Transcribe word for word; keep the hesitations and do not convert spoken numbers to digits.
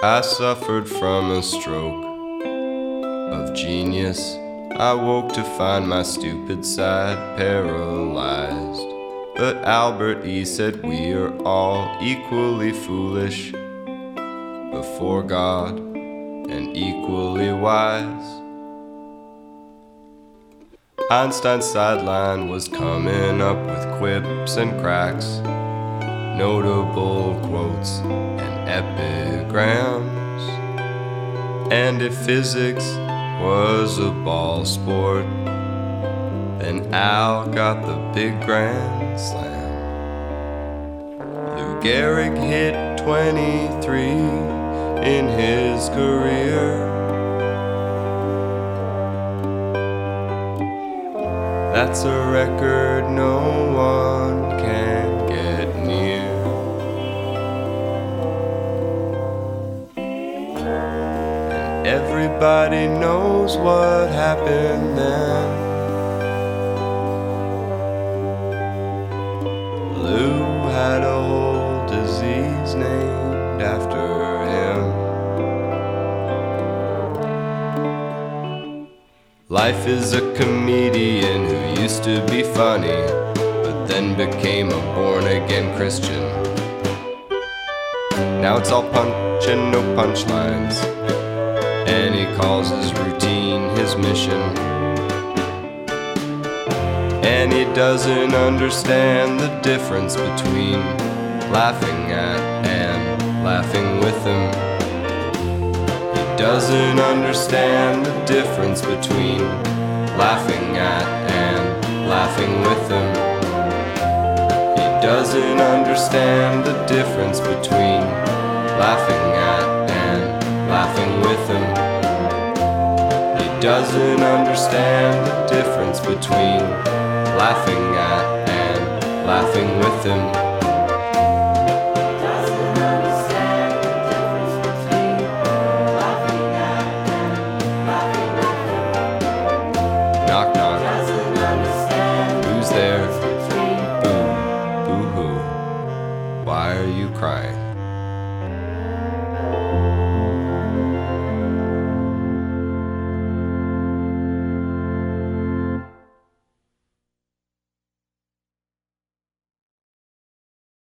I suffered from a stroke of genius. I woke to find my stupid side paralyzed. But Albert E. said we are all equally foolish before God and equally wise. Einstein's sideline was coming up with quips and cracks, notable quotes and epigrams. And if physics was a ball sport, then Al got the big grand slam. Lou Gehrig hit twenty-three in his career. That's a record no one can get near. And everybody knows what happened then. Lou had a whole disease named after him. Life is a comedian who used to be funny, but then became a born-again Christian. Now it's all punch and no punchlines, and he calls his routine his mission. And he doesn't understand the difference between laughing at and laughing with him. He doesn't understand the difference between laughing at and laughing with him. He doesn't understand the difference between laughing at and laughing with him. He doesn't understand the difference between laughing at and laughing with him. Doesn't understand the difference between laughing at and laughing with him. Knock knock. Doesn't understand the Who's there? difference between Boo. Boo hoo. Why are you crying?